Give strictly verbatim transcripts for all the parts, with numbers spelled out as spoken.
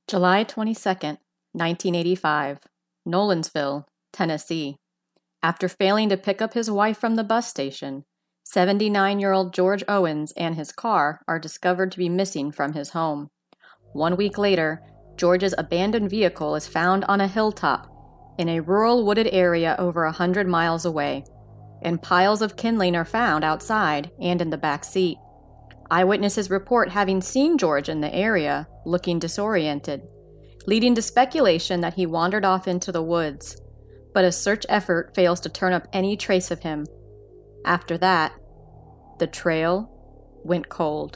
July twenty-second, nineteen eighty-five, Nolensville, Tennessee. After failing to pick up his wife from the bus station, seventy-nine-year-old George Owens and his car are discovered to be missing from his home. One week later, George's abandoned vehicle is found on a hilltop in a rural wooded area over a hundred miles away, and piles of kindling are found outside and in the back seat. Eyewitnesses report having seen George in the area, looking disoriented, leading to speculation that he wandered off into the woods, but a search effort fails to turn up any trace of him. After that, the trail went cold.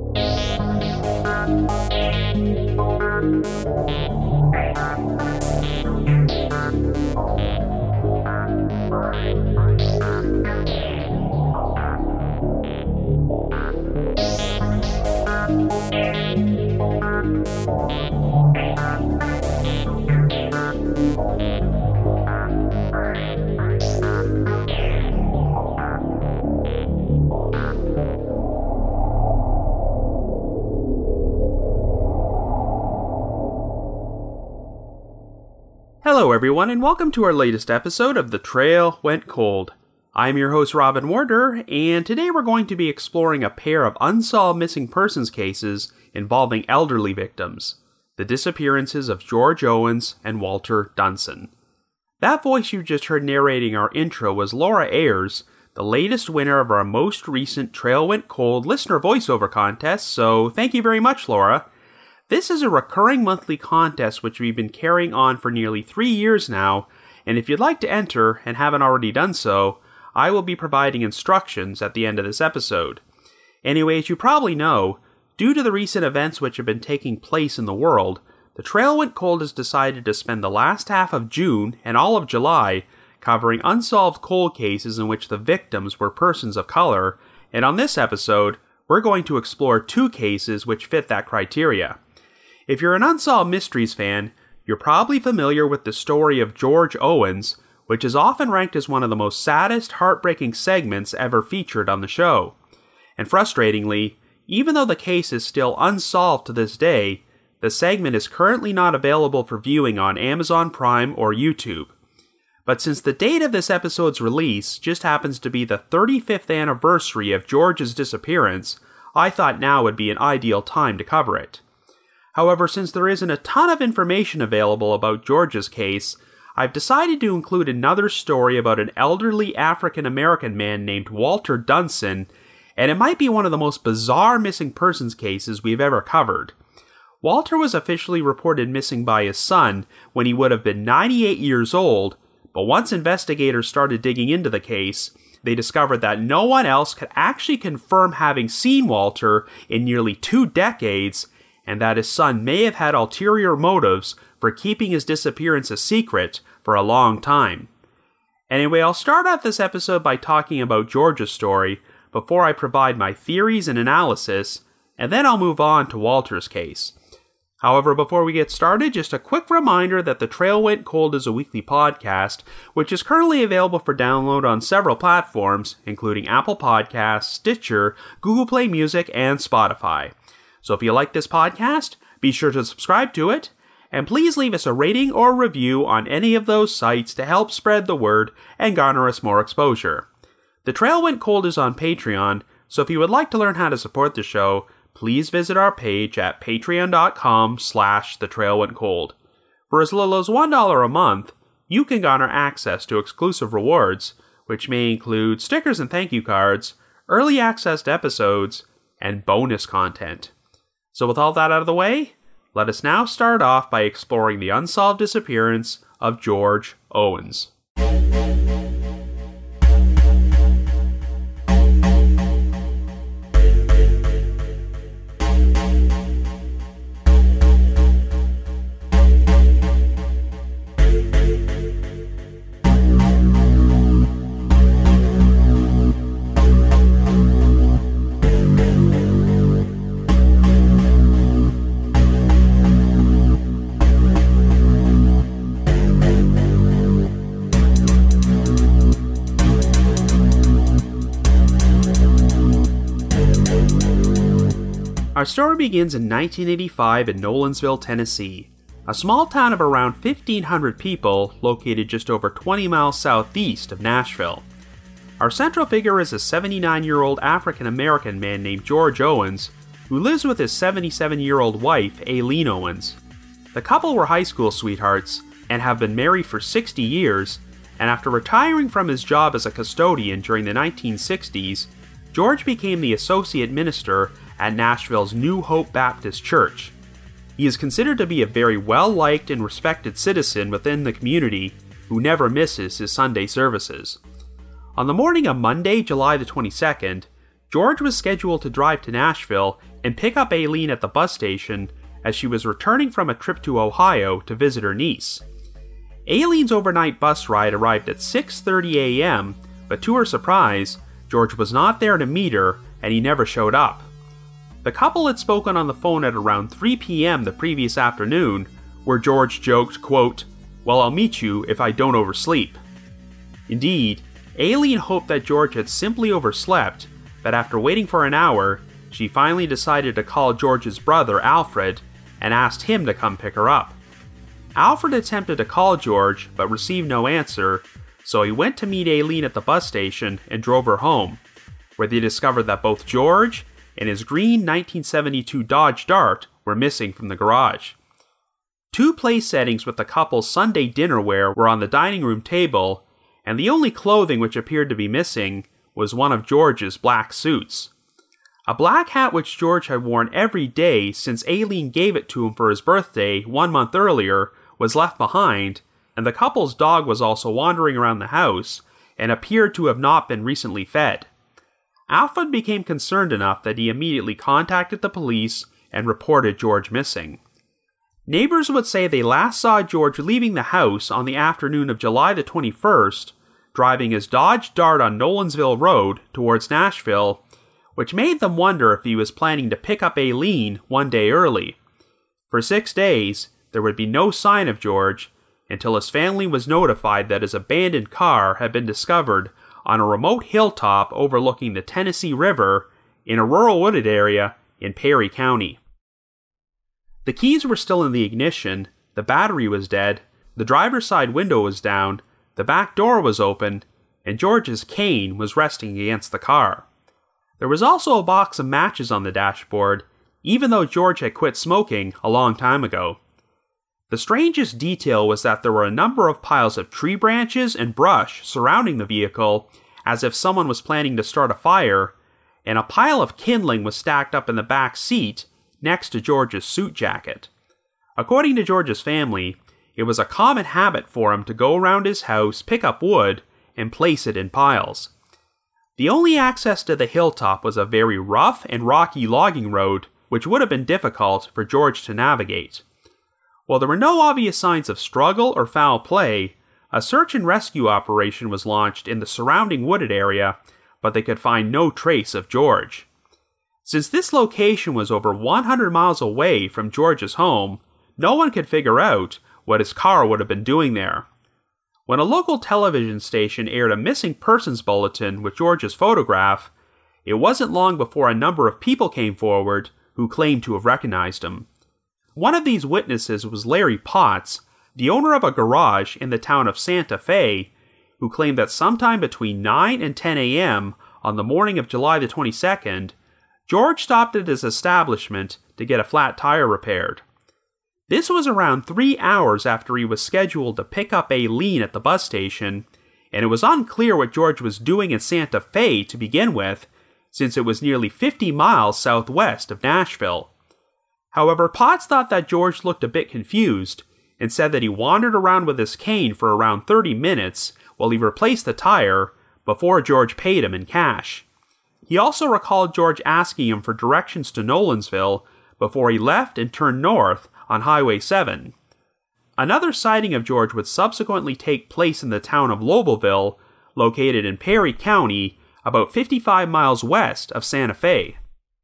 Hello everyone, and welcome to our latest episode of The Trail Went Cold. I'm your host Robin Warder, and today we're going to be exploring a pair of unsolved missing persons cases involving elderly victims, the disappearances of George Owens and Walter Dunson. That voice you just heard narrating our intro was Laura Ayers, the latest winner of our most recent Trail Went Cold listener voiceover contest, so thank you very much, Laura. This is a recurring monthly contest which we've been carrying on for nearly three years now, and if you'd like to enter and haven't already done so, I will be providing instructions at the end of this episode. Anyway, as you probably know, due to the recent events which have been taking place in the world, the Trail Went Cold has decided to spend the last half of June and all of July covering unsolved cold cases in which the victims were persons of color, and on this episode, we're going to explore two cases which fit that criteria. If you're an Unsolved Mysteries fan, you're probably familiar with the story of George Owens, which is often ranked as one of the most saddest, heartbreaking segments ever featured on the show. And frustratingly, even though the case is still unsolved to this day, the segment is currently not available for viewing on Amazon Prime or YouTube. But since the date of this episode's release just happens to be the thirty-fifth anniversary of George's disappearance, I thought now would be an ideal time to cover it. However, since there isn't a ton of information available about George's case, I've decided to include another story about an elderly African-American man named Walter Dunson, and it might be one of the most bizarre missing persons cases we've ever covered. Walter was officially reported missing by his son when he would have been ninety-eight years old, but once investigators started digging into the case, they discovered that no one else could actually confirm having seen Walter in nearly two decades, and that his son may have had ulterior motives for keeping his disappearance a secret for a long time. Anyway, I'll start off this episode by talking about George's story before I provide my theories and analysis, and then I'll move on to Walter's case. However, before we get started, just a quick reminder that The Trail Went Cold is a weekly podcast, which is currently available for download on several platforms, including Apple Podcasts, Stitcher, Google Play Music, and Spotify. So if you like this podcast, be sure to subscribe to it, and please leave us a rating or review on any of those sites to help spread the word and garner us more exposure. The Trail Went Cold is on Patreon, so if you would like to learn how to support the show, please visit our page at patreon.com slash the trail went cold. For as little as one dollar a month, you can garner access to exclusive rewards, which may include stickers and thank you cards, early access to episodes, and bonus content. So with all that out of the way, let us now start off by exploring the unsolved disappearance of George Owens. Our story begins in nineteen eighty-five in Nolensville, Tennessee, a small town of around fifteen hundred people located just over twenty miles southeast of Nashville. Our central figure is a seventy-nine-year-old African-American man named George Owens, who lives with his seventy-seven-year-old wife, Aileen Owens. The couple were high school sweethearts and have been married for sixty years, and after retiring from his job as a custodian during the nineteen sixties, George became the associate minister at Nashville's New Hope Baptist Church. He is considered to be a very well-liked and respected citizen within the community who never misses his Sunday services. On the morning of Monday, July the twenty-second, George was scheduled to drive to Nashville and pick up Aileen at the bus station as she was returning from a trip to Ohio to visit her niece. Aileen's overnight bus ride arrived at six thirty a.m., but to her surprise, George was not there to meet her and he never showed up. The couple had spoken on the phone at around three p.m. the previous afternoon, where George joked, quote, "Well, I'll meet you if I don't oversleep." Indeed, Aileen hoped that George had simply overslept, but after waiting for an hour, she finally decided to call George's brother, Alfred, and asked him to come pick her up. Alfred attempted to call George, but received no answer, so he went to meet Aileen at the bus station and drove her home, where they discovered that both George and his green nineteen seventy-two Dodge Dart were missing from the garage. Two place settings with the couple's Sunday dinnerware were on the dining room table, and the only clothing which appeared to be missing was one of George's black suits. A black hat which George had worn every day since Aileen gave it to him for his birthday one month earlier was left behind, and the couple's dog was also wandering around the house and appeared to have not been recently fed. Alfred became concerned enough that he immediately contacted the police and reported George missing. Neighbors would say they last saw George leaving the house on the afternoon of July the twenty-first, driving his Dodge Dart on Nolensville Road towards Nashville, which made them wonder if he was planning to pick up Aileen one day early. For six days, there would be no sign of George until his family was notified that his abandoned car had been discovered on a remote hilltop overlooking the Tennessee River in a rural wooded area in Perry County. The keys were still in the ignition, the battery was dead, the driver's side window was down, the back door was open, and George's cane was resting against the car. There was also a box of matches on the dashboard, even though George had quit smoking a long time ago. The strangest detail was that there were a number of piles of tree branches and brush surrounding the vehicle, as if someone was planning to start a fire, and a pile of kindling was stacked up in the back seat next to George's suit jacket. According to George's family, it was a common habit for him to go around his house, pick up wood, and place it in piles. The only access to the hilltop was a very rough and rocky logging road, which would have been difficult for George to navigate. While there were no obvious signs of struggle or foul play, a search and rescue operation was launched in the surrounding wooded area, but they could find no trace of George. Since this location was over one hundred miles away from George's home, no one could figure out what his car would have been doing there. When a local television station aired a missing persons bulletin with George's photograph, it wasn't long before a number of people came forward who claimed to have recognized him. One of these witnesses was Larry Potts, the owner of a garage in the town of Santa Fe, who claimed that sometime between nine and ten a.m. on the morning of July the twenty-second, George stopped at his establishment to get a flat tire repaired. This was around three hours after he was scheduled to pick up Aileen at the bus station, and it was unclear what George was doing in Santa Fe to begin with, since it was nearly fifty miles southwest of Nashville. However, Potts thought that George looked a bit confused, and said that he wandered around with his cane for around thirty minutes while he replaced the tire before George paid him in cash. He also recalled George asking him for directions to Nolensville before he left and turned north on Highway seven. Another sighting of George would subsequently take place in the town of Lobelville, located in Perry County, about fifty-five miles west of Santa Fe.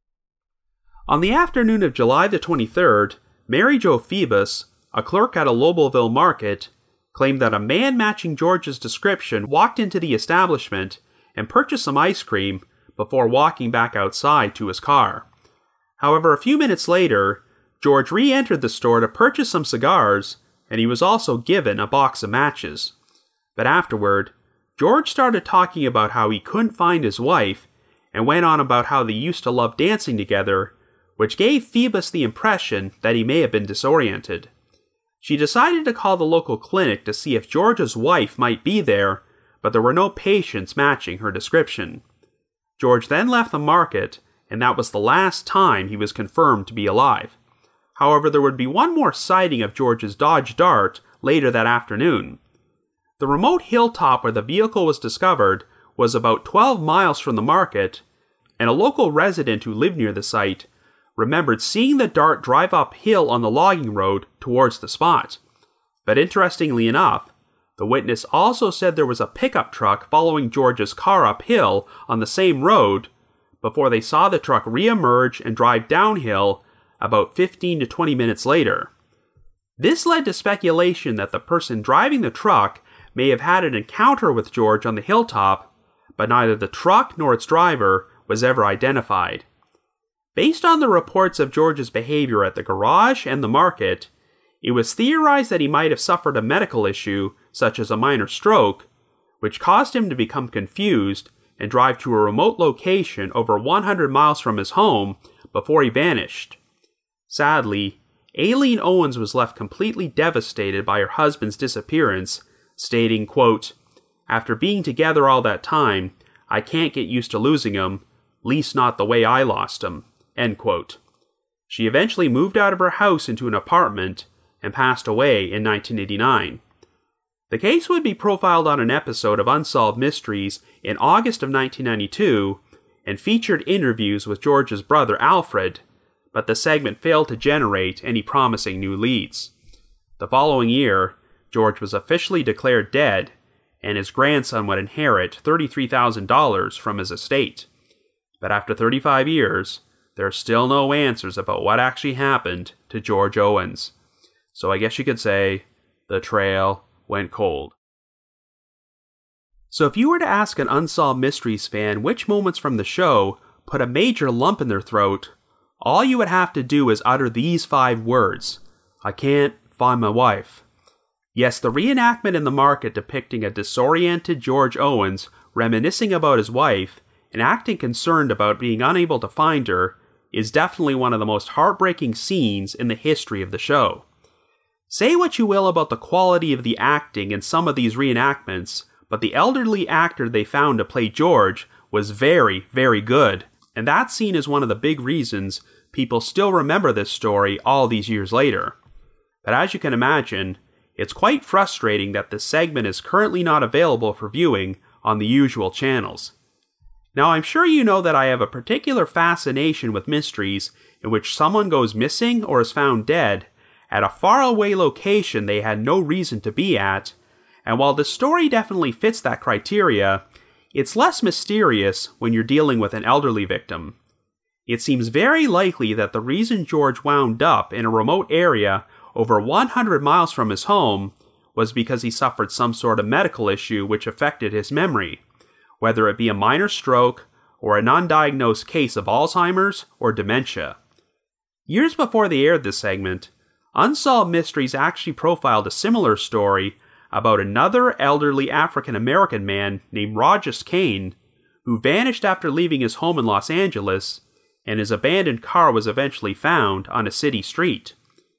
On the afternoon of July the twenty-third, Mary Jo Phoebus, a clerk at a Lobelville market, claimed that a man matching George's description walked into the establishment and purchased some ice cream before walking back outside to his car. However, a few minutes later, George re-entered the store to purchase some cigars, and he was also given a box of matches. But afterward, George started talking about how he couldn't find his wife, and went on about how they used to love dancing together, which gave Phoebus the impression that he may have been disoriented. She decided to call the local clinic to see if George's wife might be there, but there were no patients matching her description. George then left the market, and that was the last time he was confirmed to be alive. However, there would be one more sighting of George's Dodge Dart later that afternoon. The remote hilltop where the vehicle was discovered was about twelve miles from the market, and a local resident who lived near the site remembered seeing the Dart drive uphill on the logging road towards the spot. But interestingly enough, the witness also said there was a pickup truck following George's car uphill on the same road before they saw the truck re-emerge and drive downhill about fifteen to twenty minutes later. This led to speculation that the person driving the truck may have had an encounter with George on the hilltop, but neither the truck nor its driver was ever identified. Based on the reports of George's behavior at the garage and the market, it was theorized that he might have suffered a medical issue, such as a minor stroke, which caused him to become confused and drive to a remote location over one hundred miles from his home before he vanished. Sadly, Aileen Owens was left completely devastated by her husband's disappearance, stating, quote, "After being together all that time, I can't get used to losing him, least not the way I lost him," end quote. She eventually moved out of her house into an apartment and passed away in nineteen eighty-nine. The case would be profiled on an episode of Unsolved Mysteries in August of nineteen ninety-two and featured interviews with George's brother Alfred, but the segment failed to generate any promising new leads. The following year, George was officially declared dead, and his grandson would inherit thirty-three thousand dollars from his estate. But after thirty-five years, there are still no answers about what actually happened to George Owens. So I guess you could say, the trail went cold. So if you were to ask an Unsolved Mysteries fan which moments from the show put a major lump in their throat, all you would have to do is utter these five words: I can't find my wife. Yes, the reenactment in the market depicting a disoriented George Owens reminiscing about his wife and acting concerned about being unable to find her is definitely one of the most heartbreaking scenes in the history of the show. Say what you will about the quality of the acting in some of these reenactments, but the elderly actor they found to play George was very, very good, and that scene is one of the big reasons people still remember this story all these years later. But as you can imagine, it's quite frustrating that this segment is currently not available for viewing on the usual channels. Now, I'm sure you know that I have a particular fascination with mysteries in which someone goes missing or is found dead at a faraway location they had no reason to be at, and while the story definitely fits that criteria, it's less mysterious when you're dealing with an elderly victim. It seems very likely that the reason George wound up in a remote area over one hundred miles from his home was because he suffered some sort of medical issue which affected his memory, whether it be a minor stroke or an undiagnosed case of Alzheimer's or dementia. Years before they aired this segment, Unsolved Mysteries actually profiled a similar story about another elderly African-American man named Rogers Kane, who vanished after leaving his home in Los Angeles, and his abandoned car was eventually found on a city street.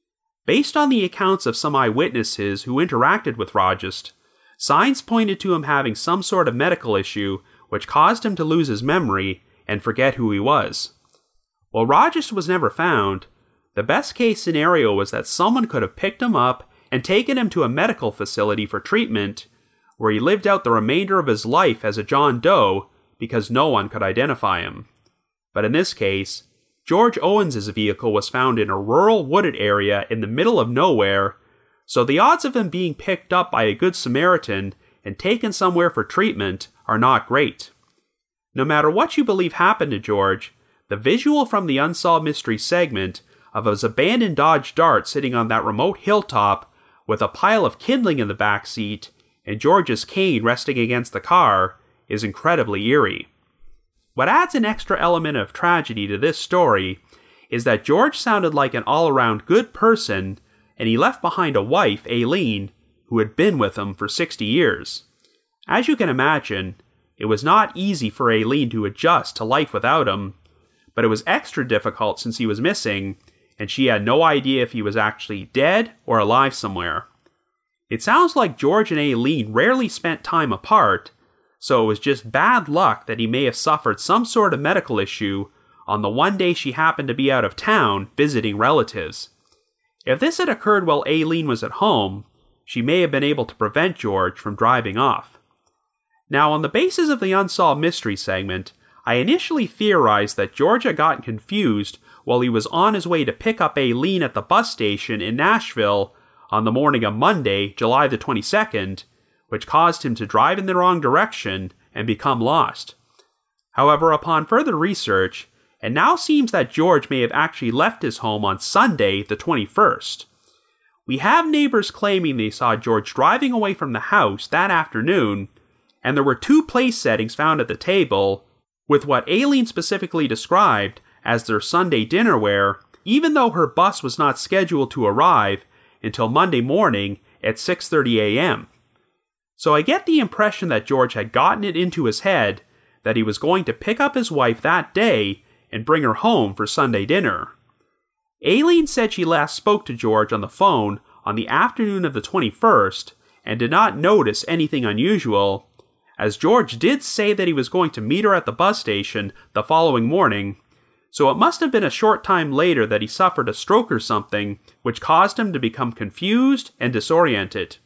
Based on the accounts of some eyewitnesses who interacted with Rogers, signs pointed to him having some sort of medical issue which caused him to lose his memory and forget who he was. While Rogers was never found, the best case scenario was that someone could have picked him up and taken him to a medical facility for treatment, where he lived out the remainder of his life as a John Doe because no one could identify him. But in this case, George Owens' vehicle was found in a rural wooded area in the middle of nowhere, so the odds of him being picked up by a good Samaritan and taken somewhere for treatment are not great. No matter what you believe happened to George, the visual from the Unsolved Mysteries segment of his abandoned Dodge Dart sitting on that remote hilltop with a pile of kindling in the back seat and George's cane resting against the car is incredibly eerie. What adds an extra element of tragedy to this story is that George sounded like an all-around good person, and he left behind a wife, Aileen, who had been with him for sixty years. As you can imagine, it was not easy for Aileen to adjust to life without him, but it was extra difficult since he was missing, and she had no idea if he was actually dead or alive somewhere. It sounds like George and Aileen rarely spent time apart, so it was just bad luck that he may have suffered some sort of medical issue on the one day she happened to be out of town visiting relatives. If this had occurred while Aileen was at home, she may have been able to prevent George from driving off. Now, on the basis of the Unsolved Mystery segment, I initially theorized that George had gotten confused while he was on his way to pick up Aileen at the bus station in Nashville on the morning of Monday, July the twenty-second, which caused him to drive in the wrong direction and become lost. However, upon further research, it now seems that George may have actually left his home on Sunday, the twenty-first. We have neighbors claiming they saw George driving away from the house that afternoon, and there were two place settings found at the table, with what Aileen specifically described as their Sunday dinnerware, even though her bus was not scheduled to arrive until Monday morning at six thirty a.m. So I get the impression that George had gotten it into his head that he was going to pick up his wife that day and bring her home for Sunday dinner. Aileen said she last spoke to George on the phone on the afternoon of the twenty-first and did not notice anything unusual, as George did say that he was going to meet her at the bus station the following morning, so it must have been a short time later that he suffered a stroke or something, which caused him to become confused and disoriented.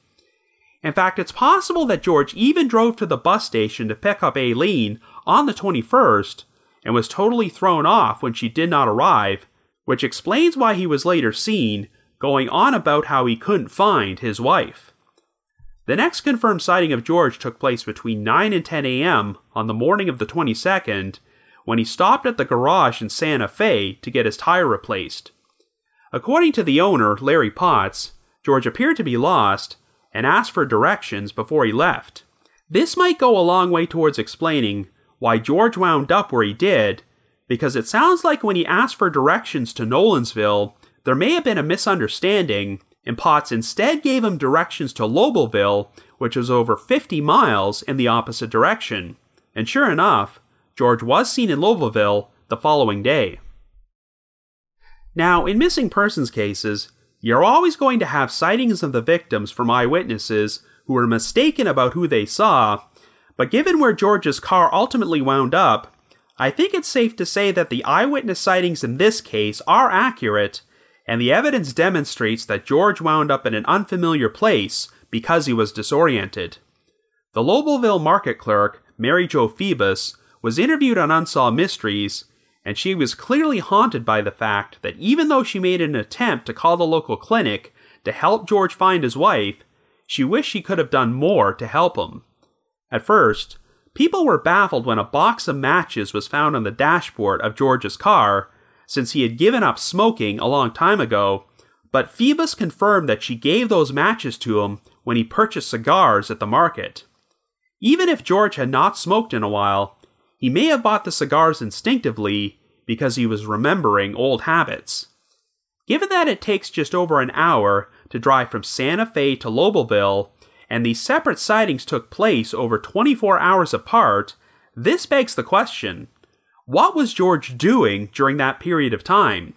In fact, it's possible that George even drove to the bus station to pick up Aileen on the twenty-first and was totally thrown off when she did not arrive, which explains why he was later seen going on about how he couldn't find his wife. The next confirmed sighting of George took place between nine and ten a.m. on the morning of the twenty-second, when he stopped at the garage in Santa Fe to get his tire replaced. According to the owner, Larry Potts, George appeared to be lost and asked for directions before he left. This might go a long way towards explaining why George wound up where he did, because it sounds like when he asked for directions to Nolensville, there may have been a misunderstanding, and Potts instead gave him directions to Lobelville, which was over fifty miles in the opposite direction. And sure enough, George was seen in Lobelville the following day. Now, in missing persons cases, you're always going to have sightings of the victims from eyewitnesses who were mistaken about who they saw, but given where George's car ultimately wound up, I think it's safe to say that the eyewitness sightings in this case are accurate, and the evidence demonstrates that George wound up in an unfamiliar place because he was disoriented. The Lobelville market clerk, Mary Jo Phoebus, was interviewed on Unsolved Mysteries, and she was clearly haunted by the fact that even though she made an attempt to call the local clinic to help George find his wife, she wished she could have done more to help him. At first, people were baffled when a box of matches was found on the dashboard of George's car, since he had given up smoking a long time ago, but Phoebus confirmed that she gave those matches to him when he purchased cigars at the market. Even if George had not smoked in a while, he may have bought the cigars instinctively because he was remembering old habits. Given that it takes just over an hour to drive from Santa Fe to Lobelville, and these separate sightings took place over twenty-four hours apart, this begs the question, what was George doing during that period of time?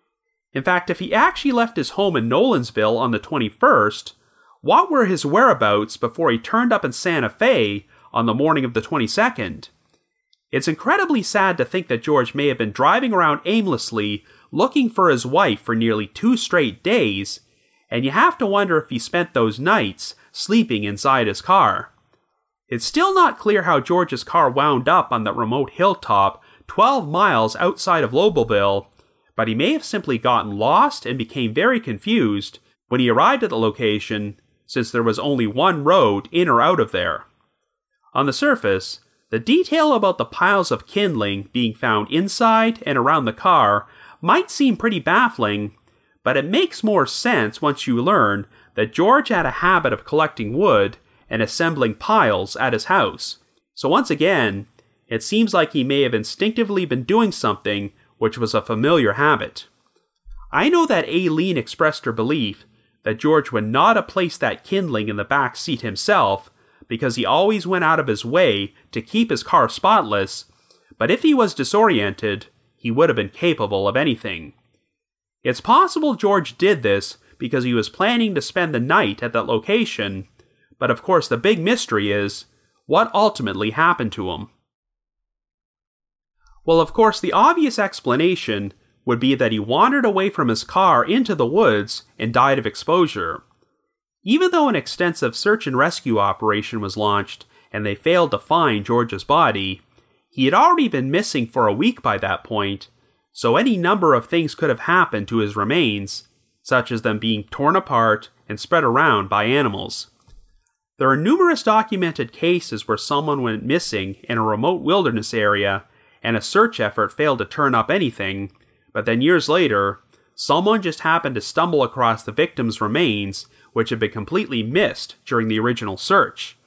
In fact, if he actually left his home in Nolensville on the twenty-first, what were his whereabouts before he turned up in Santa Fe on the morning of the twenty-second? It's incredibly sad to think that George may have been driving around aimlessly looking for his wife for nearly two straight days, and you have to wonder if he spent those nights sleeping inside his car. It's still not clear how George's car wound up on that remote hilltop twelve miles outside of Lobelville, but he may have simply gotten lost and became very confused when he arrived at the location, since there was only one road in or out of there. On the surface, the detail about the piles of kindling being found inside and around the car might seem pretty baffling, but it makes more sense once you learn that George had a habit of collecting wood and assembling piles at his house. So once again, it seems like he may have instinctively been doing something which was a familiar habit. I know that Aileen expressed her belief that George would not have placed that kindling in the back seat himself because he always went out of his way to keep his car spotless, but if he was disoriented, he would have been capable of anything. It's possible George did this because he was planning to spend the night at that location, but of course the big mystery is, what ultimately happened to him? Well, of course, the obvious explanation would be that he wandered away from his car into the woods and died of exposure. Even though an extensive search and rescue operation was launched and they failed to find George's body, he had already been missing for a week by that point, so any number of things could have happened to his remains, such as them being torn apart and spread around by animals. There are numerous documented cases where someone went missing in a remote wilderness area and a search effort failed to turn up anything, but then years later, someone just happened to stumble across the victim's remains, which had been completely missed during the original search.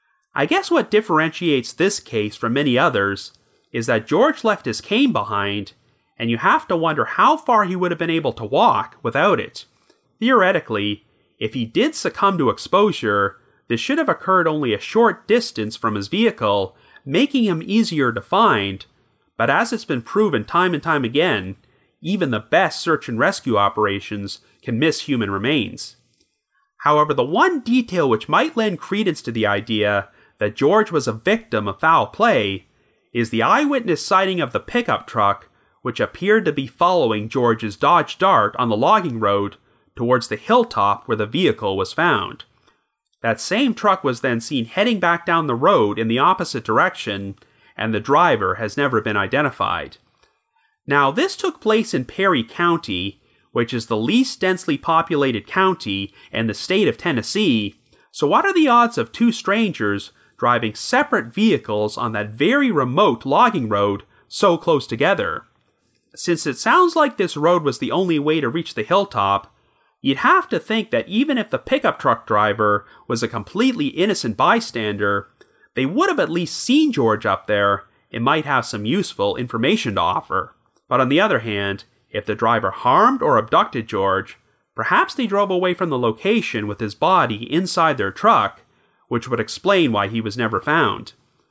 I guess what differentiates this case from many others is that George left his cane behind, and you have to wonder how far he would have been able to walk without it. Theoretically, if he did succumb to exposure, this should have occurred only a short distance from his vehicle, making him easier to find, but as it's been proven time and time again, even the best search and rescue operations can miss human remains. However, the one detail which might lend credence to the idea that George was a victim of foul play is the eyewitness sighting of the pickup truck, which appeared to be following George's Dodge Dart on the logging road towards the hilltop where the vehicle was found. That same truck was then seen heading back down the road in the opposite direction, and the driver has never been identified. Now, this took place in Perry County, which is the least densely populated county in the state of Tennessee, so what are the odds of two strangers driving separate vehicles on that very remote logging road so close together? Since it sounds like this road was the only way to reach the hilltop, you'd have to think that even if the pickup truck driver was a completely innocent bystander, they would have at least seen George up there and might have some useful information to offer. But on the other hand, if the driver harmed or abducted George, perhaps they drove away from the location with his body inside their truck, which would explain why he was never found.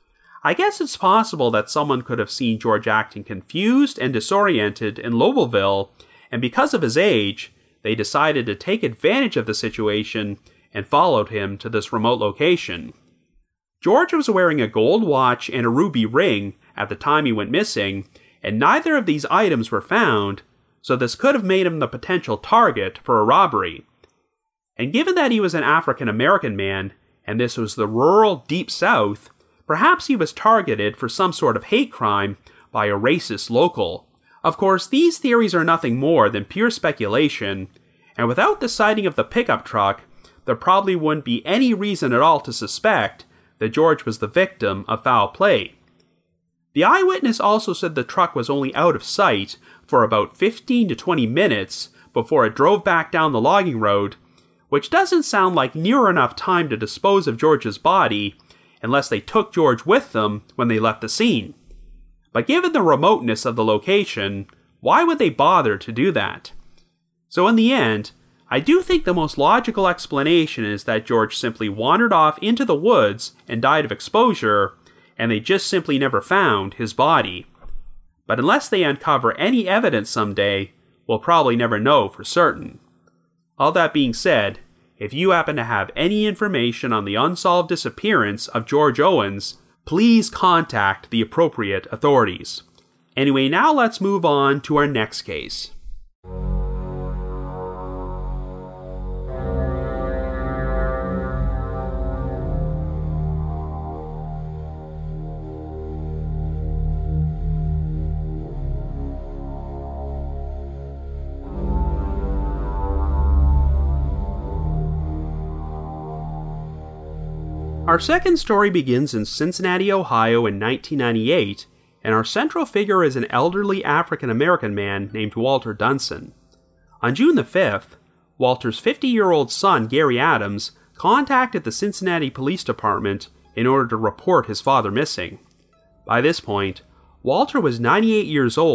I guess it's possible that someone could have seen George acting confused and disoriented in Lobelville, and because of his age, they decided to take advantage of the situation and followed him to this remote location. George was wearing a gold watch and a ruby ring at the time he went missing, and neither of these items were found, so this could have made him the potential target for a robbery. And given that he was an African-American man, and this was the rural Deep South, perhaps he was targeted for some sort of hate crime by a racist local. Of course, these theories are nothing more than pure speculation, and without the sighting of the pickup truck, there probably wouldn't be any reason at all to suspect that George was the victim of foul play. The eyewitness also said the truck was only out of sight for about fifteen to twenty minutes before it drove back down the logging road, which doesn't sound like near enough time to dispose of George's body unless they took George with them when they left the scene. But given the remoteness of the location, why would they bother to do that? So in the end, I do think the most logical explanation is that George simply wandered off into the woods and died of exposure, and they just simply never found his body. But unless they uncover any evidence someday, we'll probably never know for certain. All that being said, if you happen to have any information on the unsolved disappearance of George Owens, please contact the appropriate authorities. Anyway, now let's move on to our next case. Our second story begins in Cincinnati, Ohio in nineteen ninety-eight, and our central figure is an elderly African-American man named Walter Dunson. On June the fifth, Walter's fifty-year-old son, Gary Adams, contacted the Cincinnati Police Department in order to report his father missing. By this point, Walter was ninety-eight years old,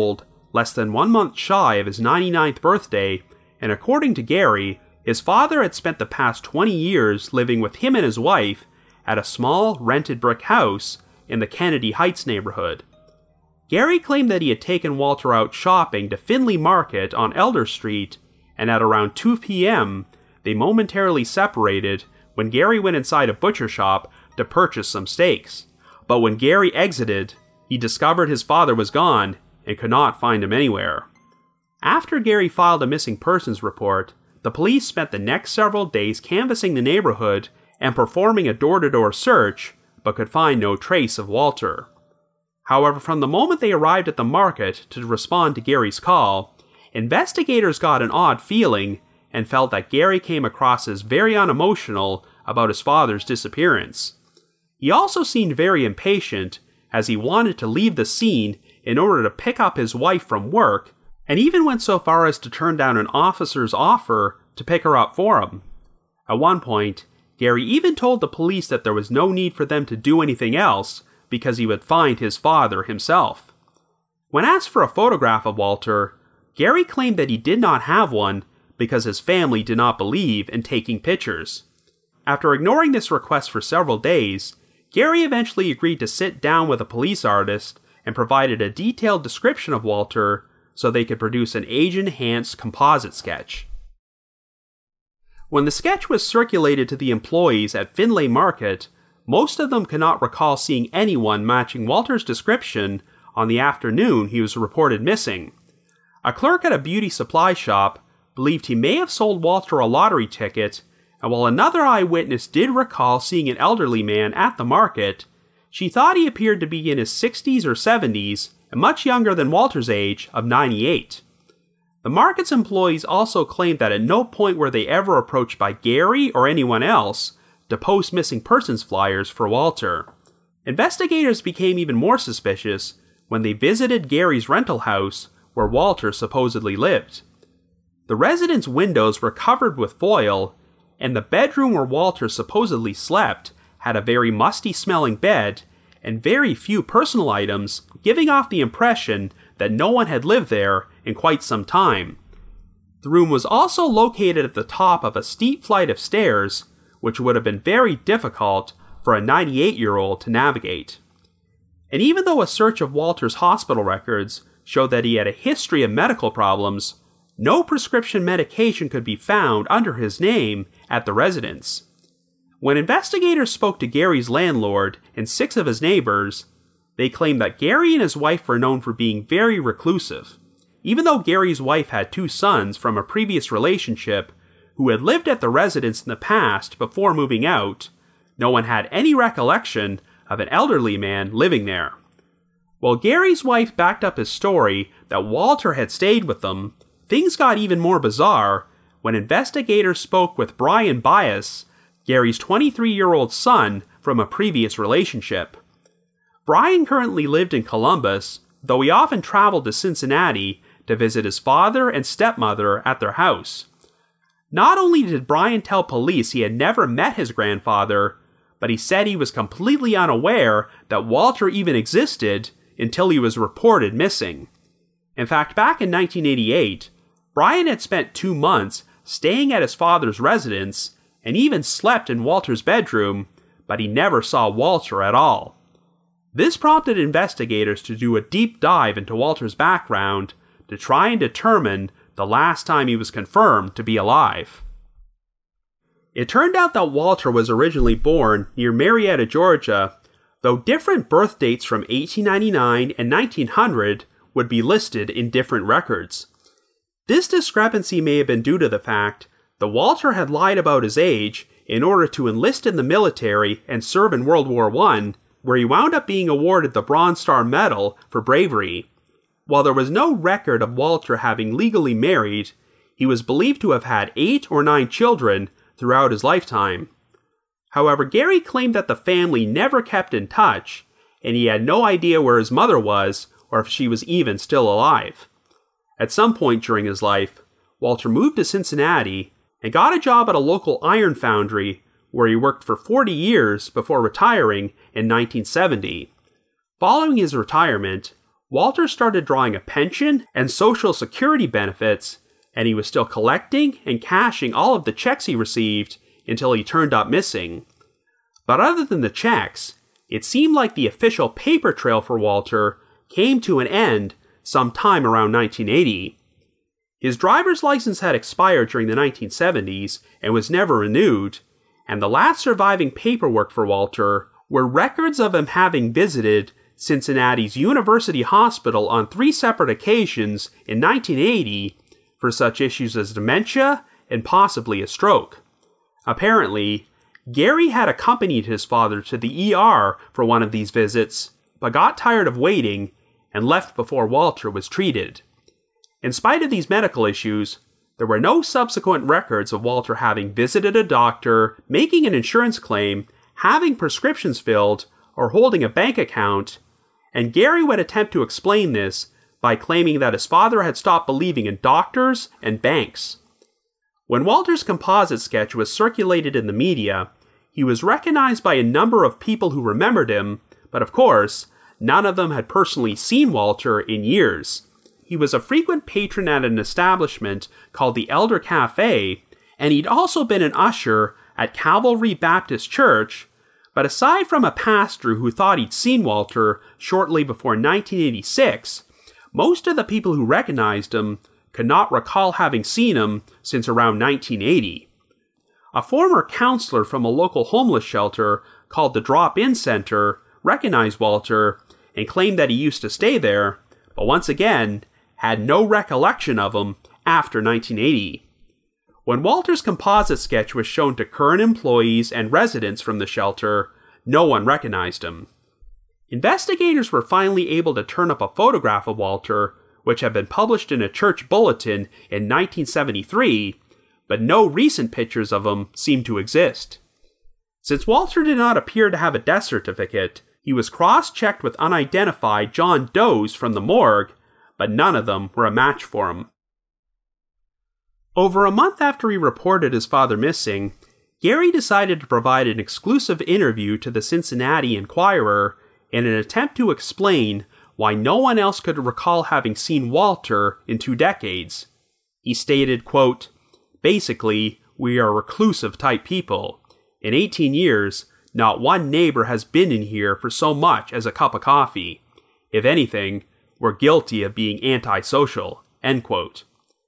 less than one month shy of his ninety-ninth birthday, and according to Gary, his father had spent the past twenty years living with him and his wife at a small, rented brick house in the Kennedy Heights neighborhood. Gary claimed that he had taken Walter out shopping to Findlay Market on Elder Street, and at around two p.m., they momentarily separated when Gary went inside a butcher shop to purchase some steaks. But when Gary exited, he discovered his father was gone and could not find him anywhere. After Gary filed a missing persons report, the police spent the next several days canvassing the neighborhood and performing a door-to-door search, but could find no trace of Walter. However, from the moment they arrived at the market to respond to Gary's call, investigators got an odd feeling and felt that Gary came across as very unemotional about his father's disappearance. He also seemed very impatient, as he wanted to leave the scene in order to pick up his wife from work, and even went so far as to turn down an officer's offer to pick her up for him. At one point, Gary even told the police that there was no need for them to do anything else because he would find his father himself. When asked for a photograph of Walter, Gary claimed that he did not have one because his family did not believe in taking pictures. After ignoring this request for several days, Gary eventually agreed to sit down with a police artist and provided a detailed description of Walter so they could produce an age-enhanced composite sketch. When the sketch was circulated to the employees at Findlay Market, most of them could not recall seeing anyone matching Walter's description on the afternoon he was reported missing. A clerk at a beauty supply shop believed he may have sold Walter a lottery ticket, and while another eyewitness did recall seeing an elderly man at the market, she thought he appeared to be in his sixties or seventies and much younger than Walter's age of ninety-eight. The market's employees also claimed that at no point were they ever approached by Gary or anyone else to post missing persons flyers for Walter. Investigators became even more suspicious when they visited Gary's rental house where Walter supposedly lived. The residence windows were covered with foil, and the bedroom where Walter supposedly slept had a very musty-smelling bed and very few personal items, giving off the impression that no one had lived there in quite some time. The room was also located at the top of a steep flight of stairs, which would have been very difficult for a ninety-eight-year-old to navigate. And even though a search of Walter's hospital records showed that he had a history of medical problems, no prescription medication could be found under his name at the residence. When investigators spoke to Gary's landlord and six of his neighbors, they claimed that Gary and his wife were known for being very reclusive. Even though Gary's wife had two sons from a previous relationship who had lived at the residence in the past before moving out, no one had any recollection of an elderly man living there. While Gary's wife backed up his story that Walter had stayed with them, things got even more bizarre when investigators spoke with Brian Bias, Gary's twenty-three-year-old son from a previous relationship. Brian currently lived in Columbus, though he often traveled to Cincinnati to visit his father and stepmother at their house. Not only did Brian tell police he had never met his grandfather, but he said he was completely unaware that Walter even existed until he was reported missing. In fact, back in nineteen eighty-eight, Brian had spent two months staying at his father's residence and even slept in Walter's bedroom, but he never saw Walter at all. This prompted investigators to do a deep dive into Walter's background to try and determine the last time he was confirmed to be alive. It turned out that Walter was originally born near Marietta, Georgia, though different birth dates from eighteen ninety-nine and nineteen hundred would be listed in different records. This discrepancy may have been due to the fact that Walter had lied about his age in order to enlist in the military and serve in World War One, where he wound up being awarded the Bronze Star Medal for bravery. While there was no record of Walter having legally married, he was believed to have had eight or nine children throughout his lifetime. However, Gary claimed that the family never kept in touch, and he had no idea where his mother was or if she was even still alive. At some point during his life, Walter moved to Cincinnati and got a job at a local iron foundry where he worked for forty years before retiring in nineteen seventy. Following his retirement, Walter started drawing a pension and Social Security benefits, and he was still collecting and cashing all of the checks he received until he turned up missing. But other than the checks, it seemed like the official paper trail for Walter came to an end sometime around nineteen eighty. His driver's license had expired during the nineteen seventies and was never renewed, and the last surviving paperwork for Walter were records of him having visited Cincinnati's University Hospital on three separate occasions in nineteen eighty for such issues as dementia and possibly a stroke. Apparently, Gary had accompanied his father to the E R for one of these visits, but got tired of waiting and left before Walter was treated. In spite of these medical issues, there were no subsequent records of Walter having visited a doctor, making an insurance claim, having prescriptions filled, or holding a bank account, and Gary would attempt to explain this by claiming that his father had stopped believing in doctors and banks. When Walter's composite sketch was circulated in the media, he was recognized by a number of people who remembered him, but of course, none of them had personally seen Walter in years. He was a frequent patron at an establishment called the Elder Cafe, and he'd also been an usher at Calvary Baptist Church, but aside from a pastor who thought he'd seen Walter shortly before nineteen eighty-six, most of the people who recognized him could not recall having seen him since around nineteen eighty. A former counselor from a local homeless shelter called the Drop-In Center recognized Walter and claimed that he used to stay there, but once again, had no recollection of him after nineteen eighty. When Walter's composite sketch was shown to current employees and residents from the shelter, no one recognized him. Investigators were finally able to turn up a photograph of Walter, which had been published in a church bulletin in nineteen seventy-three, but no recent pictures of him seemed to exist. Since Walter did not appear to have a death certificate, he was cross-checked with unidentified John Does from the morgue, but none of them were a match for him. Over a month after he reported his father missing, Gary decided to provide an exclusive interview to the Cincinnati Enquirer in an attempt to explain why no one else could recall having seen Walter in two decades. He stated, quote, "Basically, we are reclusive type people. In eighteen years, not one neighbor has been in here for so much as a cup of coffee. If anything, we're guilty of being antisocial," end quote.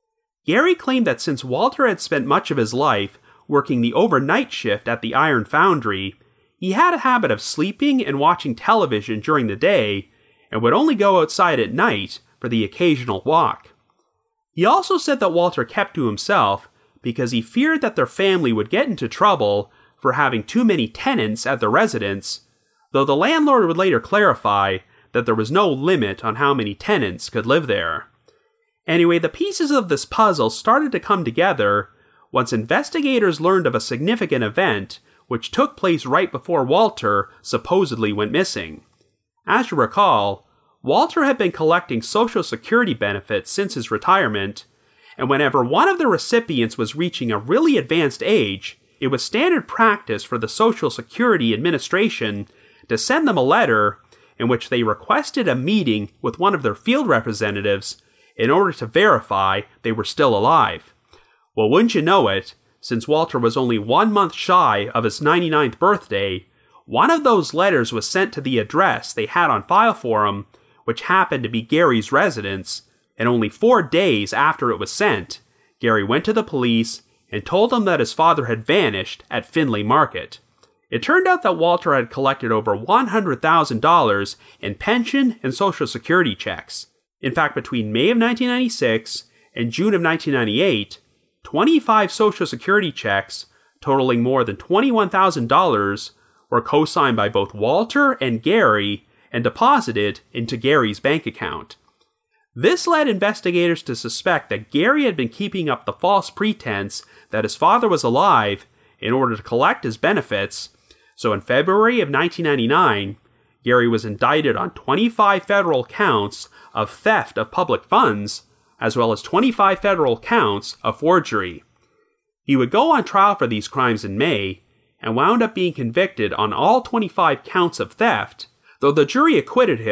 Gary claimed that since Walter had spent much of his life working the overnight shift at the iron foundry, he had a habit of sleeping and watching television during the day and would only go outside at night for the occasional walk. He also said that Walter kept to himself because he feared that their family would get into trouble for having too many tenants at their residence, though the landlord would later clarify that there was no limit on how many tenants could live there. Anyway, the pieces of this puzzle started to come together once investigators learned of a significant event which took place right before Walter supposedly went missing. As you recall, Walter had been collecting Social Security benefits since his retirement, and whenever one of the recipients was reaching a really advanced age, it was standard practice for the Social Security Administration to send them a letter in which they requested a meeting with one of their field representatives in order to verify they were still alive. Well, wouldn't you know it, since Walter was only one month shy of his ninety-ninth birthday, one of those letters was sent to the address they had on file for him, which happened to be Gary's residence, and only four days after it was sent, Gary went to the police and told them that his father had vanished at Findlay Market. It turned out that Walter had collected over one hundred thousand dollars in pension and Social Security checks. In fact, between May of nineteen ninety-six and June of nineteen ninety-eight, twenty-five Social Security checks totaling more than twenty-one thousand dollars were co-signed by both Walter and Gary and deposited into Gary's bank account. This led investigators to suspect that Gary had been keeping up the false pretense that his father was alive in order to collect his benefits, so in February of nineteen ninety-nine, Gary was indicted on twenty-five federal counts of theft of public funds, as well as twenty-five federal counts of forgery. He would go on trial for these crimes in May, and wound up being convicted on all twenty-five counts of theft, though the jury acquitted him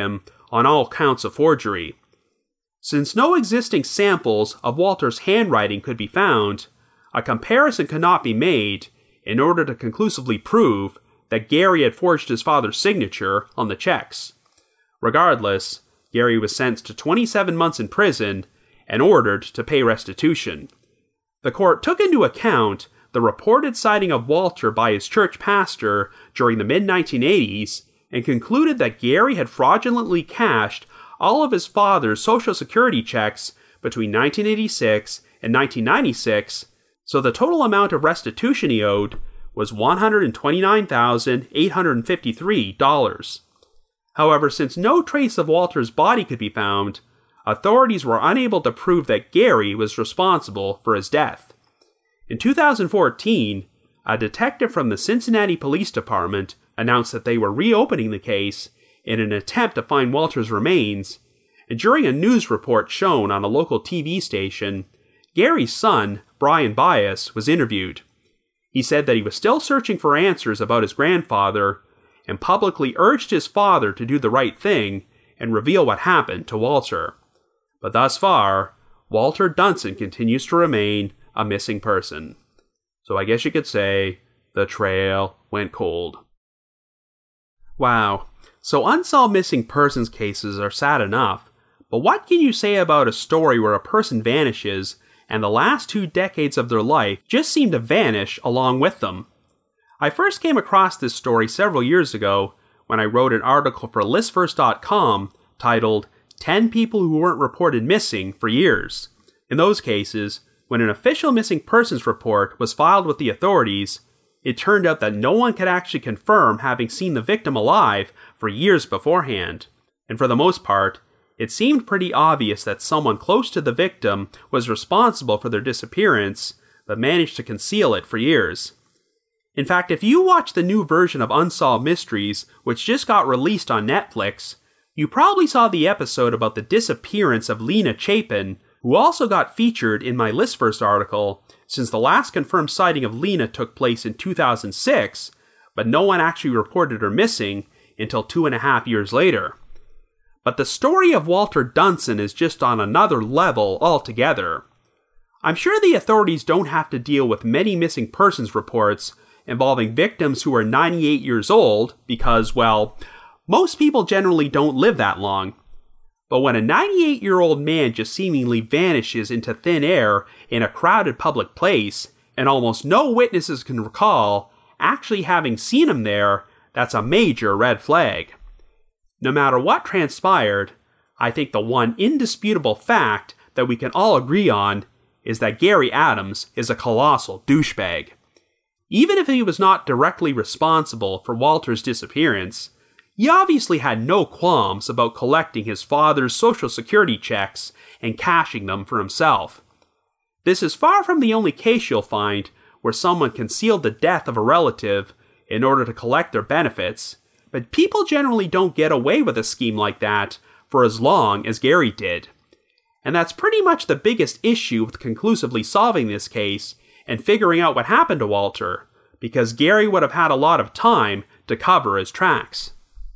on all counts of forgery. Since no existing samples of Walter's handwriting could be found, a comparison could not be made in order to conclusively prove that Gary had forged his father's signature on the checks. Regardless, Gary was sentenced to twenty-seven months in prison and ordered to pay restitution. The court took into account the reported sighting of Walter by his church pastor during the mid nineteen eighties and concluded that Gary had fraudulently cashed all of his father's Social Security checks between nineteen eighty-six and nineteen ninety-six, so the total amount of restitution he owed was one hundred twenty-nine thousand eight hundred fifty-three dollars. However, since no trace of Walter's body could be found, authorities were unable to prove that Gary was responsible for his death. In two thousand fourteen, a detective from the Cincinnati Police Department announced that they were reopening the case in an attempt to find Walter's remains, and during a news report shown on a local T V station, Gary's son, Brian Bias, was interviewed. He said that he was still searching for answers about his grandfather and publicly urged his father to do the right thing and reveal what happened to Walter. But thus far, Walter Dunson continues to remain a missing person. So I guess you could say the trail went cold. Wow, so unsolved missing persons cases are sad enough, but what can you say about a story where a person vanishes and the last two decades of their life just seem to vanish along with them? I first came across this story several years ago when I wrote an article for list verse dot com titled ten People Who Weren't Reported Missing for Years. In those cases, when an official missing persons report was filed with the authorities, it turned out that no one could actually confirm having seen the victim alive for years beforehand. And for the most part, it seemed pretty obvious that someone close to the victim was responsible for their disappearance, but managed to conceal it for years. In fact, if you watch the new version of Unsolved Mysteries, which just got released on Netflix, you probably saw the episode about the disappearance of Lena Chapin, who also got featured in my ListVerse article, since the last confirmed sighting of Lena took place in two thousand six, but no one actually reported her missing until two and a half years later. But the story of Walter Dunson is just on another level altogether. I'm sure the authorities don't have to deal with many missing persons reports involving victims who are ninety-eight years old because, well, most people generally don't live that long. But when a ninety-eight-year-old man just seemingly vanishes into thin air in a crowded public place, and almost no witnesses can recall actually having seen him there, that's a major red flag. No matter what transpired, I think the one indisputable fact that we can all agree on is that Gary Adams is a colossal douchebag. Even if he was not directly responsible for Walter's disappearance, he obviously had no qualms about collecting his father's Social Security checks and cashing them for himself. This is far from the only case you'll find where someone concealed the death of a relative in order to collect their benefits, but people generally don't get away with a scheme like that for as long as Gary did. And that's pretty much the biggest issue with conclusively solving this case and figuring out what happened to Walter, because Gary would have had a lot of time to cover his tracks.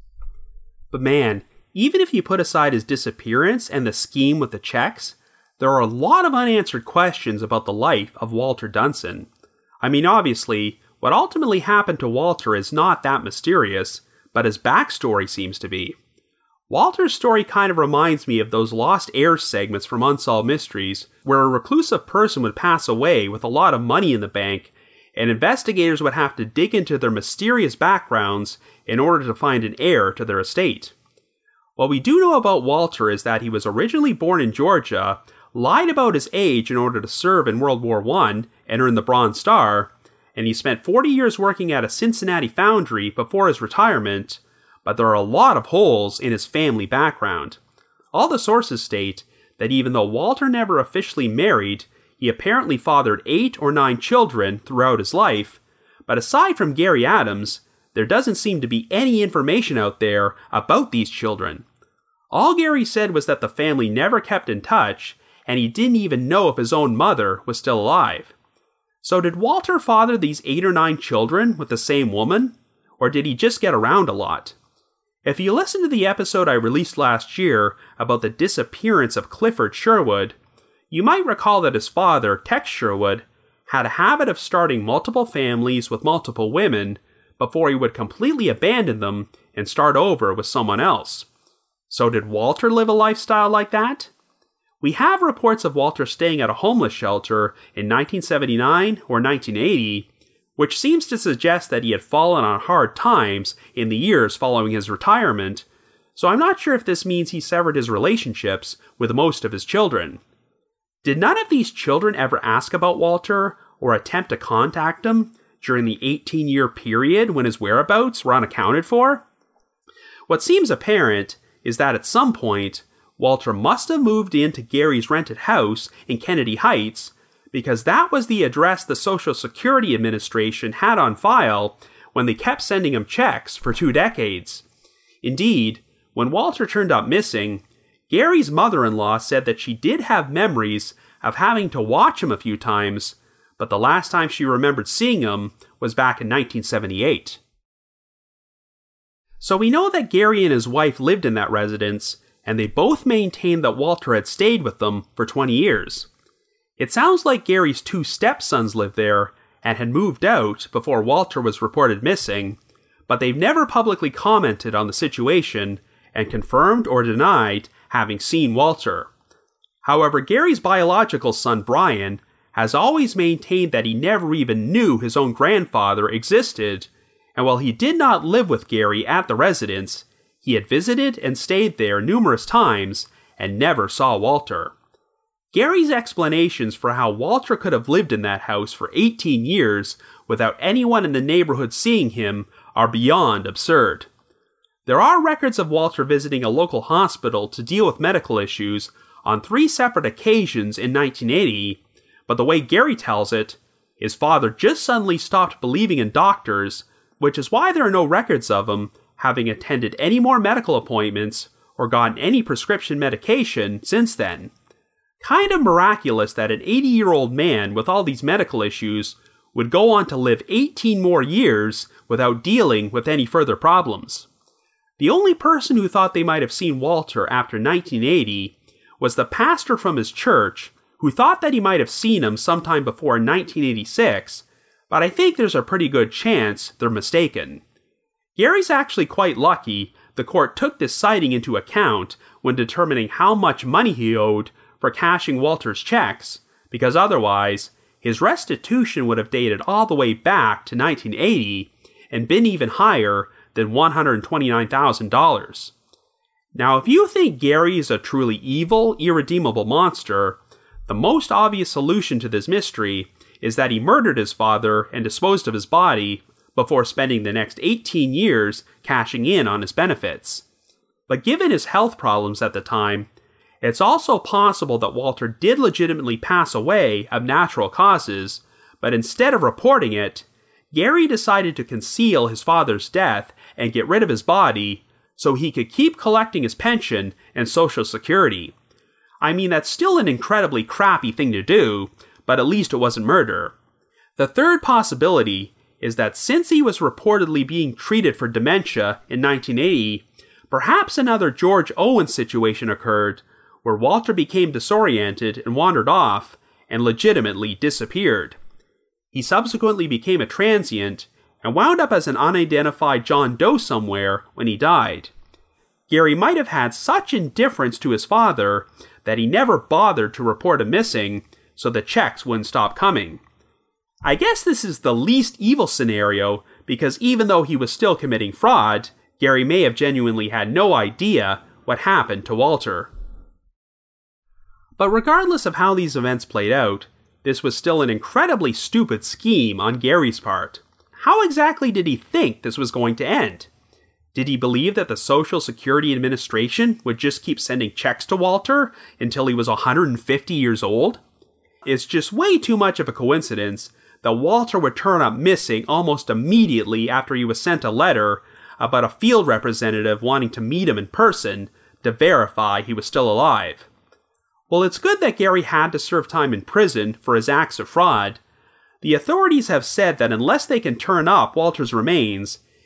But man, even if you put aside his disappearance and the scheme with the checks, there are a lot of unanswered questions about the life of Walter Dunson. I mean, obviously, what ultimately happened to Walter is not that mysterious, but his backstory seems to be. Walter's story kind of reminds me of those Lost Heirs segments from Unsolved Mysteries, where a reclusive person would pass away with a lot of money in the bank, and investigators would have to dig into their mysterious backgrounds in order to find an heir to their estate. What we do know about Walter is that he was originally born in Georgia, lied about his age in order to serve in World War One and earn the Bronze Star, and he spent forty years working at a Cincinnati foundry before his retirement, but there are a lot of holes in his family background. All the sources state that even though Walter never officially married, he apparently fathered eight or nine children throughout his life, but aside from Gary Adams, there doesn't seem to be any information out there about these children. All Gary said was that the family never kept in touch, and he didn't even know if his own mother was still alive. So did Walter father these eight or nine children with the same woman? Or did he just get around a lot? If you listen to the episode I released last year about the disappearance of Clifford Sherwood, you might recall that his father, Tex Sherwood, had a habit of starting multiple families with multiple women before he would completely abandon them and start over with someone else. So did Walter live a lifestyle like that? We have reports of Walter staying at a homeless shelter in nineteen seventy-nine or nineteen eighty, which seems to suggest that he had fallen on hard times in the years following his retirement, so I'm not sure if this means he severed his relationships with most of his children. Did none of these children ever ask about Walter or attempt to contact him during the eighteen-year period when his whereabouts were unaccounted for? What seems apparent is that at some point, Walter must have moved into Gary's rented house in Kennedy Heights, because that was the address the Social Security Administration had on file when they kept sending him checks for two decades. Indeed, when Walter turned up missing, Gary's mother-in-law said that she did have memories of having to watch him a few times, but the last time she remembered seeing him was back in nineteen seventy-eight. So we know that Gary and his wife lived in that residence, and they both maintained that Walter had stayed with them for twenty years. It sounds like Gary's two stepsons lived there and had moved out before Walter was reported missing, but they've never publicly commented on the situation and confirmed or denied having seen Walter. However, Gary's biological son Brian has always maintained that he never even knew his own grandfather existed, and while he did not live with Gary at the residence, he had visited and stayed there numerous times and never saw Walter. Gary's explanations for how Walter could have lived in that house for eighteen years without anyone in the neighborhood seeing him are beyond absurd. There are records of Walter visiting a local hospital to deal with medical issues on three separate occasions in nineteen eighty, but the way Gary tells it, his father just suddenly stopped believing in doctors, which is why there are no records of him having attended any more medical appointments or gotten any prescription medication since then. Kind of miraculous that an eighty-year-old man with all these medical issues would go on to live eighteen more years without dealing with any further problems. The only person who thought they might have seen Walter after nineteen eighty was the pastor from his church, who thought that he might have seen him sometime before nineteen eighty-six, but I think there's a pretty good chance they're mistaken. Gary's actually quite lucky the court took this sighting into account when determining how much money he owed for cashing Walter's checks, because otherwise, his restitution would have dated all the way back to nineteen eighty and been even higher than one hundred twenty-nine thousand dollars. Now, if you think Gary is a truly evil, irredeemable monster, the most obvious solution to this mystery is that he murdered his father and disposed of his body before spending the next eighteen years cashing in on his benefits. But given his health problems at the time, it's also possible that Walter did legitimately pass away of natural causes, but instead of reporting it, Gary decided to conceal his father's death and get rid of his body so he could keep collecting his pension and Social Security. I mean, that's still an incredibly crappy thing to do, but at least it wasn't murder. The third possibility is that since he was reportedly being treated for dementia in nineteen eighty, perhaps another George Owen situation occurred where Walter became disoriented and wandered off and legitimately disappeared. He subsequently became a transient and wound up as an unidentified John Doe somewhere when he died. Gary might have had such indifference to his father that he never bothered to report him missing, so the checks wouldn't stop coming. I guess this is the least evil scenario, because even though he was still committing fraud, Gary may have genuinely had no idea what happened to Walter. But regardless of how these events played out, this was still an incredibly stupid scheme on Gary's part. How exactly did he think this was going to end? Did he believe that the Social Security Administration would just keep sending checks to Walter until he was one hundred fifty years old? It's just way too much of a coincidence that Walter would turn up missing almost immediately after he was sent a letter about a field representative wanting to meet him in person to verify he was still alive. While it's good that Gary had to serve time in prison for his acts of fraud, the authorities have said that unless they can turn up Walter's remains,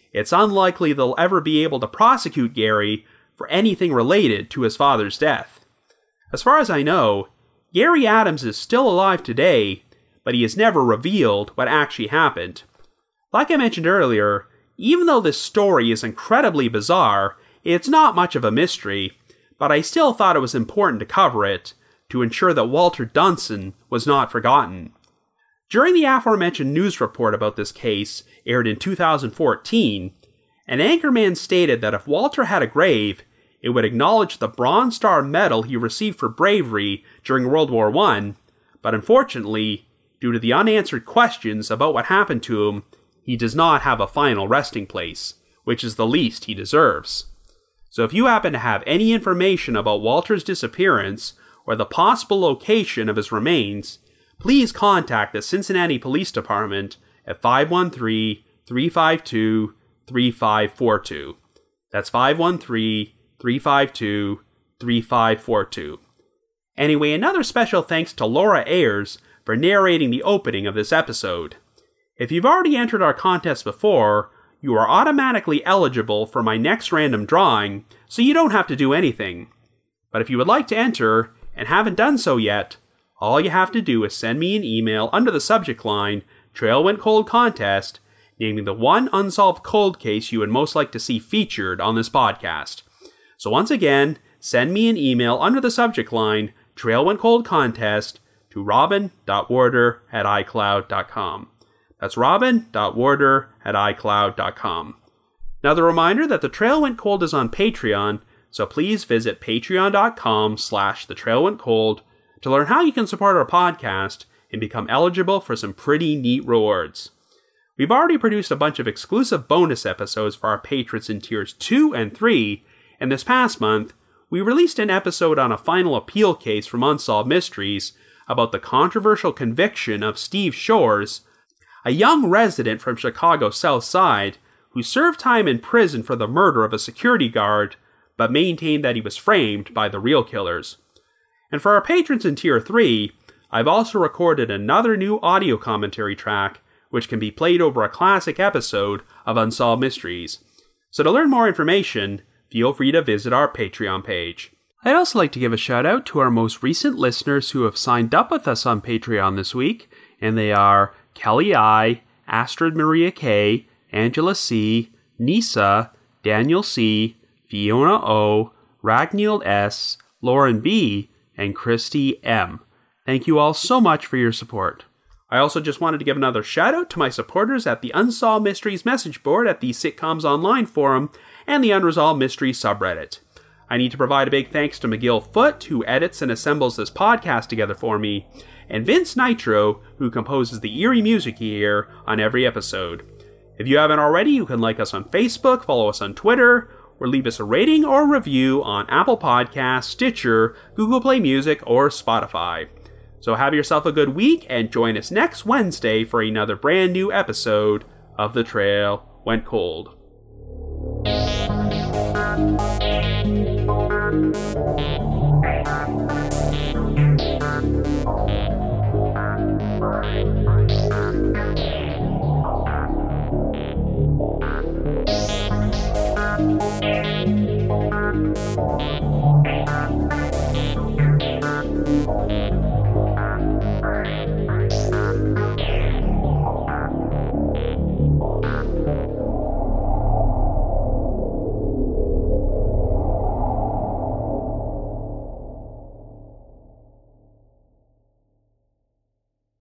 it's unlikely they'll ever be able to prosecute Gary for anything related to his father's death. As far as I know, Gary Adams is still alive today, but he has never revealed what actually happened. Like I mentioned earlier, even though this story is incredibly bizarre, it's not much of a mystery, but I still thought it was important to cover it to ensure that Walter Dunson was not forgotten. During the aforementioned news report about this case, aired in two thousand fourteen, an anchorman stated that if Walter had a grave, it would acknowledge the Bronze Star Medal he received for bravery during World War One, but unfortunately, due to the unanswered questions about what happened to him, he does not have a final resting place, which is the least he deserves. So if you happen to have any information about Walter's disappearance or the possible location of his remains, please contact the Cincinnati Police Department at five one three, three five two, three five four two. That's five one three, three five two, three five four two. Anyway, another special thanks to Laura Ayers for narrating the opening of this episode. If you've already entered our contest before, you are automatically eligible for my next random drawing, so you don't have to do anything. But if you would like to enter, and haven't done so yet, all you have to do is send me an email under the subject line, Trail Went Cold Contest, naming the one unsolved cold case you would most like to see featured on this podcast. So once again, send me an email under the subject line, Trail Went Cold Contest, to robin dot warder at icloud dot com. That's robin dot warder at icloud dot com. Now the reminder that The Trail Went Cold is on Patreon, so please visit patreon.com slash The Trail Went Cold to learn how you can support our podcast and become eligible for some pretty neat rewards. We've already produced a bunch of exclusive bonus episodes for our patrons in tiers two and three, and this past month, we released an episode on a final appeal case from Unsolved Mysteries about the controversial conviction of Steve Shores, a young resident from Chicago's South Side who served time in prison for the murder of a security guard, but maintained that he was framed by the real killers. And for our patrons in Tier three, I've also recorded another new audio commentary track, which can be played over a classic episode of Unsolved Mysteries. So to learn more information, feel free to visit our Patreon page. I'd also like to give a shout out to our most recent listeners who have signed up with us on Patreon this week, and they are Kelly I, Astrid Maria K, Angela C, Nisa, Daniel C, Fiona O, Ragniel S, Lauren B, and Christy M. Thank you all so much for your support. I also just wanted to give another shout out to my supporters at the Unsolved Mysteries message board at the Sitcoms Online forum and the Unresolved Mysteries subreddit. I need to provide a big thanks to McGill Foote, who edits and assembles this podcast together for me, and Vince Nitro, who composes the eerie music you hear on every episode. If you haven't already, you can like us on Facebook, follow us on Twitter, or leave us a rating or review on Apple Podcasts, Stitcher, Google Play Music, or Spotify. So have yourself a good week, and join us next Wednesday for another brand new episode of The Trail Went Cold. Thank you.